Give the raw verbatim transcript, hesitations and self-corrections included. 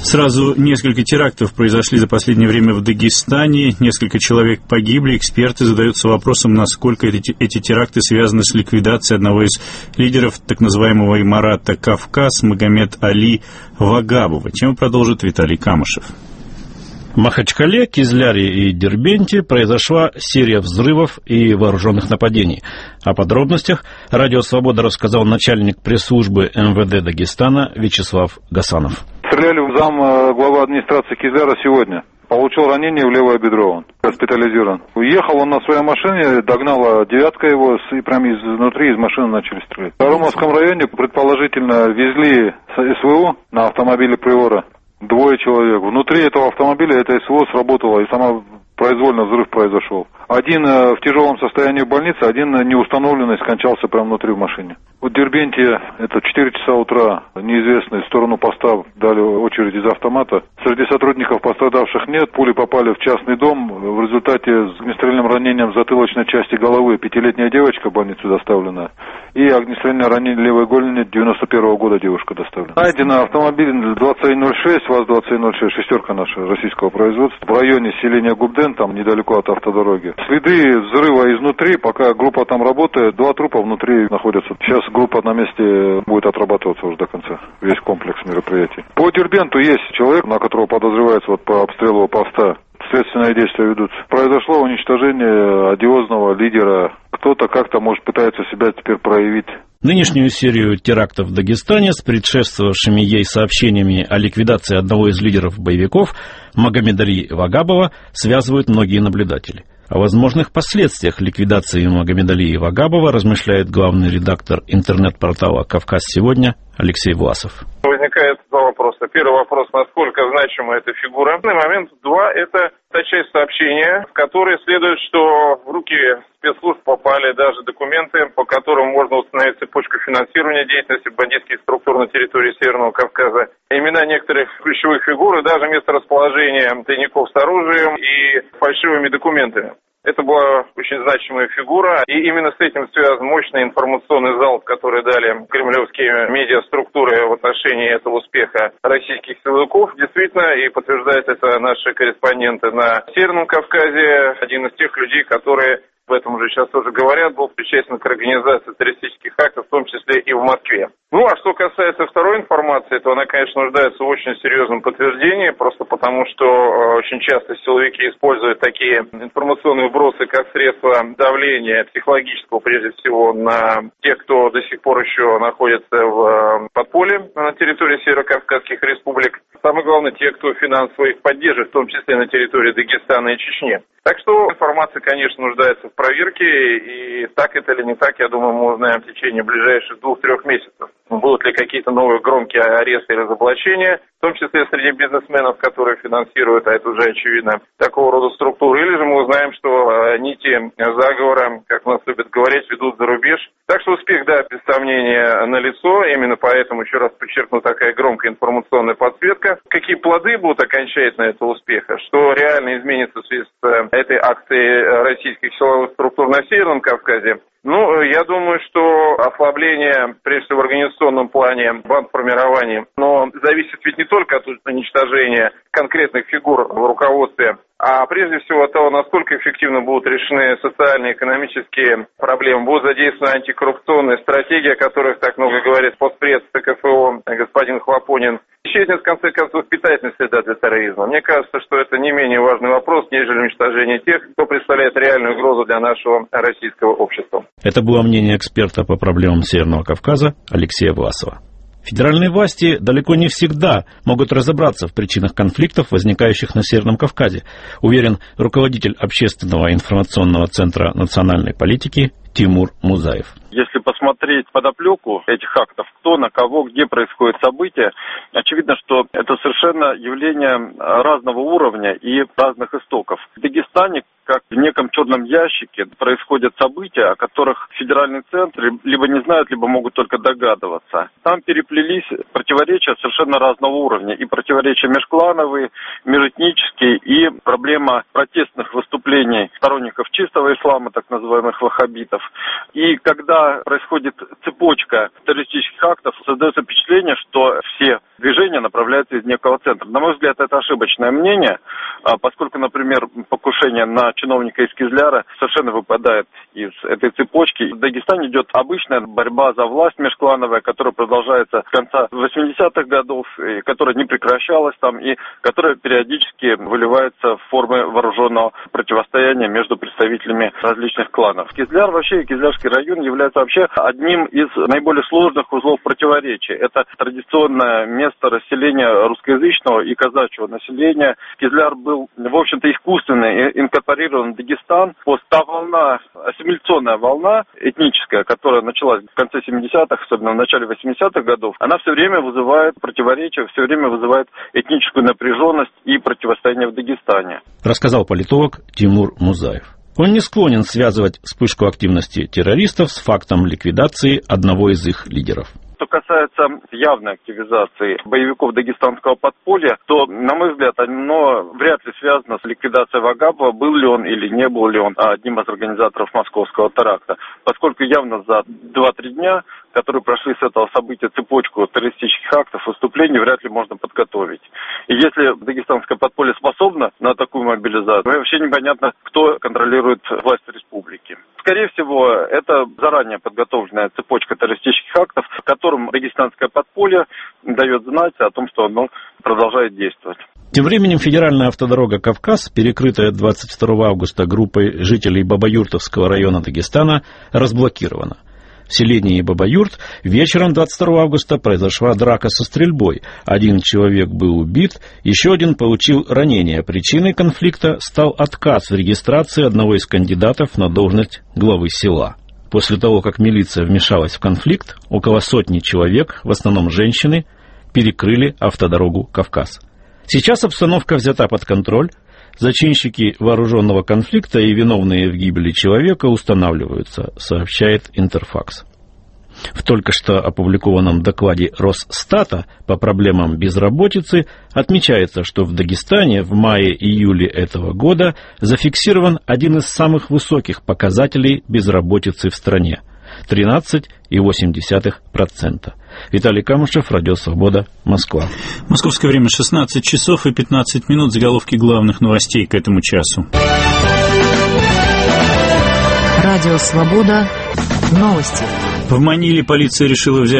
Сразу несколько терактов произошли за последнее время в Дагестане, несколько человек погибли. Эксперты задаются вопросом, насколько эти, эти теракты связаны с ликвидацией одного из лидеров так называемого Имарата Кавказ, Магомед Али Вагабова. Тему продолжит Виталий Камышев. В Махачкале, Кизляре и Дербенте произошла серия взрывов и вооруженных нападений. О подробностях Радио Свобода рассказал начальник пресс-службы эм вэ дэ Дагестана Вячеслав Гасанов. Стреляли в зам главы администрации Кизляра сегодня. Получил ранение в левое бедро, он госпитализирован. Уехал он на своей машине, догнала девятка его, и прямо изнутри из машины начали стрелять. В Ромовском районе, предположительно, везли с эс вэ о на автомобиле Приора. Двое человек. Внутри этого автомобиля это эс вэ о сработало, и сама произвольно взрыв произошел. Один в тяжелом состоянии в больнице, один неустановленный скончался прямо внутри в машине. В Дербенте, это четыре часа утра, неизвестные в сторону поста дали очередь из автомата. Среди сотрудников пострадавших нет, пули попали в частный дом. В результате с огнестрельным ранением в затылочной части головы пятилетняя девочка в больницу доставлена. И огнестрельное ранение левой голени девяносто первого года девушка доставлена. Найдено автомобиль двадцать ноль шесть, ВАЗ двадцать ноль шесть, шестерка наша российского производства. В районе селения Губден, там недалеко от автодороги. Следы взрыва изнутри, пока группа там работает, два трупа внутри находятся. Сейчас группа на месте будет отрабатываться уже до конца, весь комплекс мероприятий. По Дербенту есть человек, на которого подозревается вот по обстрелу поста. Следственные действия ведутся. Произошло уничтожение одиозного лидера. Кто-то как-то, может, пытается себя теперь проявить. Нынешнюю серию терактов в Дагестане с предшествовавшими ей сообщениями о ликвидации одного из лидеров боевиков, Магомеда Али Вагабова, связывают многие наблюдатели. О возможных последствиях ликвидации Магомеда Али Вагабова размышляет главный редактор интернет-портала «Кавказ сегодня» Алексей Власов. Возникает два вопроса. Первый вопрос, насколько значима эта фигура. На момент два, это та часть сообщения, в которой следует, что в руки спецслужб попали даже документы, по которым можно установить цепочку финансирования деятельности бандитских структур на территории Северного Кавказа. Имена некоторых ключевых фигур и даже месторасположение тайников с оружием и фальшивыми документами. Это была очень значимая фигура, и именно с этим связан мощный информационный залп, который дали кремлевские медиаструктуры в отношении этого успеха российских силовиков. Действительно, и подтверждают это наши корреспонденты на Северном Кавказе, один из тех людей, которые, об этом уже сейчас тоже говорят, был причастен к организации террористических актов, в том числе и в Москве. Ну, а что касается второй информации, то она, конечно, нуждается в очень серьезном подтверждении, просто потому что э, очень часто силовики используют такие информационные вбросы, как средство давления психологического, прежде всего, на тех, кто до сих пор еще находится в э, подполье на территории Северо-Кавказских республик. Самое главное, те, кто финансово их поддерживает, в том числе на территории Дагестана и Чечни. Так что информация, конечно, нуждается в проверке, и так это или не так, я думаю, мы узнаем в течение ближайших двух-трех месяцев. Будут ли какие-то новые громкие аресты и разоблачения, в том числе среди бизнесменов, которые финансируют, а это уже очевидно, такого рода структуры. Или же мы узнаем, что нити заговора, как у нас любят говорить, ведут за рубеж. Так что успех, да, без сомнения, налицо. Именно поэтому, еще раз подчеркну, такая громкая информационная подсветка. Какие плоды будут окончательно этого успеха? Что реально изменится в связи с этой акцией российских силовых структур на Северном Кавказе? Ну, я думаю, что ослабление, прежде всего в организационном плане, бандформирования, но зависит ведь не только от уничтожения конкретных фигур в руководстве, а прежде всего от того, насколько эффективно будут решены социальные, экономические проблемы, будут задействованы антикоррупционные стратегии, о которых так много говорит постпред тэ ка эф о господин Хлопонин. Исчезнет, в конце концов, питательная среда для терроризма. Мне кажется, что это не менее важный вопрос, нежели уничтожение тех, кто представляет реальную угрозу для нашего российского общества. Это было мнение эксперта по проблемам Северного Кавказа Алексея Власова. Федеральные власти далеко не всегда могут разобраться в причинах конфликтов, возникающих на Северном Кавказе, уверен руководитель общественного информационного центра национальной политики Тимур Музаев. Если посмотреть подоплеку этих актов, кто, на кого, где происходят события, очевидно, что это совершенно явление разного уровня и разных истоков. В Дагестане, как в неком черном ящике, происходят события, о которых федеральный центр либо не знают, либо могут только догадываться. Там переплелись противоречия совершенно разного уровня. И противоречия межклановые, межэтнические, и проблема протестных выступлений сторонников чистого ислама, так называемых ваххабитов. И когда происходит цепочка террористических актов, создается впечатление, что все движение направляется из некого центра. На мой взгляд, это ошибочное мнение, поскольку, например, покушение на чиновника из Кизляра совершенно выпадает из этой цепочки. В Дагестане идет обычная борьба за власть межклановая, которая продолжается с конца восьмидесятых годов, и которая не прекращалась там, и которая периодически выливается в формы вооруженного противостояния между представителями различных кланов. Кизляр вообще, Кизлярский район является вообще одним из наиболее сложных узлов противоречия. Это традиционное место расселения русскоязычного и казачьего населения. Кизляр был, в общем-то, искусственно инкорпорирован в Дагестан. После та волна, ассимиляционная волна этническая, которая началась в конце семидесятых, особенно в начале восьмидесятых годов, она все время вызывает противоречия, все время вызывает этническую напряженность и противостояние в Дагестане. Рассказал политолог Тимур Музаев. Он не склонен связывать вспышку активности террористов с фактом ликвидации одного из их лидеров. Что касается явной активизации боевиков дагестанского подполья, то, на мой взгляд, оно вряд ли связано с ликвидацией Вагапова, был ли он или не был ли он одним из организаторов московского теракта, поскольку явно за два-три дня, которые прошли с этого события цепочку террористических актов, выступлений вряд ли можно подготовить. И если дагестанское подполье способно на такую мобилизацию, то вообще непонятно, кто контролирует власть республики. Скорее всего, это заранее подготовленная цепочка террористических актов, которым дагестанское подполье дает знать о том, что оно продолжает действовать. Тем временем федеральная автодорога «Кавказ», перекрытая двадцать второго августа группой жителей Бабаюртовского района Дагестана, разблокирована. В селении Бабаюрт вечером двадцать второго августа произошла драка со стрельбой. Один человек был убит, еще один получил ранение. Причиной конфликта стал отказ в регистрации одного из кандидатов на должность главы села. После того, как милиция вмешалась в конфликт, около сотни человек, в основном женщины, перекрыли автодорогу «Кавказ». Сейчас обстановка взята под контроль. Зачинщики вооруженного конфликта и виновные в гибели человека устанавливаются, сообщает Интерфакс. В только что опубликованном докладе Росстата по проблемам безработицы отмечается, что в Дагестане в мае-июле этого года зафиксирован один из самых высоких показателей безработицы в стране – тринадцать целых восемь десятых процента. Виталий Камышев, Радио Свобода, Москва. Московское время шестнадцать часов и пятнадцать минут. Заголовки главных новостей к этому часу. Радио Свобода. Новости. В Маниле полиция решила взять